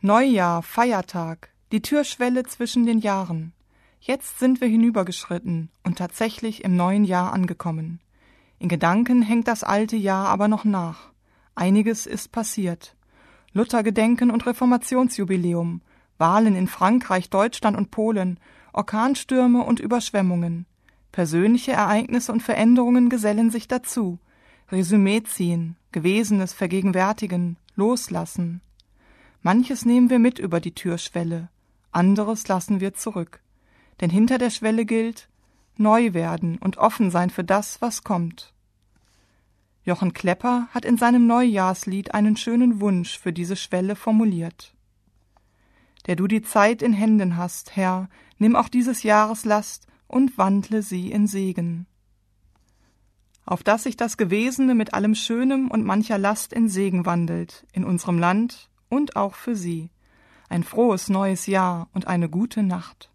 Neujahr, Feiertag, die Türschwelle zwischen den Jahren. Jetzt sind wir hinübergeschritten und tatsächlich im neuen Jahr angekommen. In Gedanken hängt das alte Jahr aber noch nach. Einiges ist passiert. Luthergedenken und Reformationsjubiläum, Wahlen in Frankreich, Deutschland und Polen, Orkanstürme und Überschwemmungen. Persönliche Ereignisse und Veränderungen gesellen sich dazu. Resümee ziehen, Gewesenes vergegenwärtigen, loslassen. Manches nehmen wir mit über die Türschwelle, anderes lassen wir zurück. Denn hinter der Schwelle gilt, neu werden und offen sein für das, was kommt. Jochen Klepper hat in seinem Neujahrslied einen schönen Wunsch für diese Schwelle formuliert. Der du die Zeit in Händen hast, Herr, nimm auch dieses Jahres Last und wandle sie in Segen. Auf dass sich das Gewesene mit allem Schönem und mancher Last in Segen wandelt, in unserem Land und auch für Sie. Ein frohes neues Jahr und eine gute Nacht.